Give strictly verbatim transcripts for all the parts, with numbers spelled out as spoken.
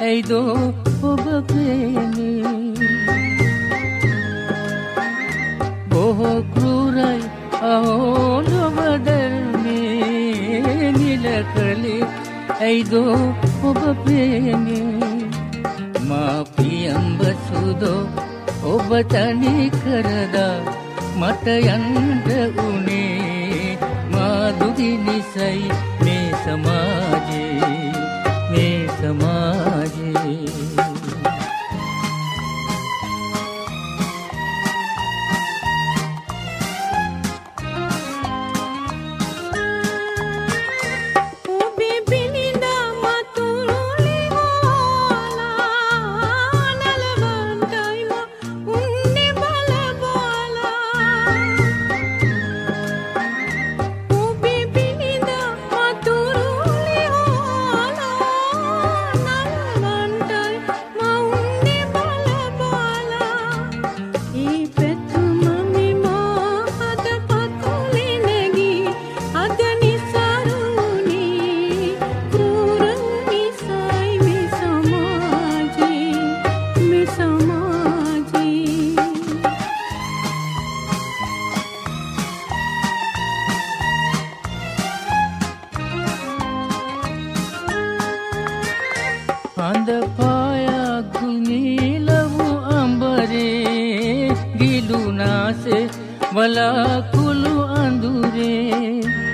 ඇයිදෝ ඔබ ප්‍රේමේ බොහෝ ක්‍රූරයි අහෝ ලොව ධර්මේ නිල කළේ ඇයිදෝ ඔබ ප්‍රේමේ මා පියම්බ සුදෝ ඔබ තනි කරදා මට යන්න උනේ මා දුකි නිසයි මේ සමාජේ මේ සමාජේ අඳ පායක් නිලවු අඹරේ ගිලුනාසේ වලාකුළු අඳුරේ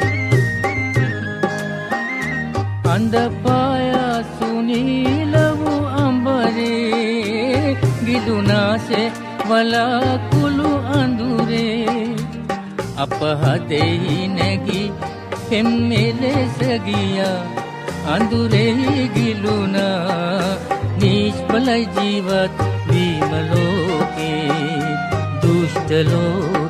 අඳ පායක් සුනිලවු අඹරේ ගිලුනාසේ වලාකුළු අඳුරේ අප හදෙහි නැගී පෙම්මෙලෙස ගියා අඳුරෙහි ගිලුණා නිෂ්ඵල ජීවත් වීම ලෝකේ දුෂ්ට ලෝකේ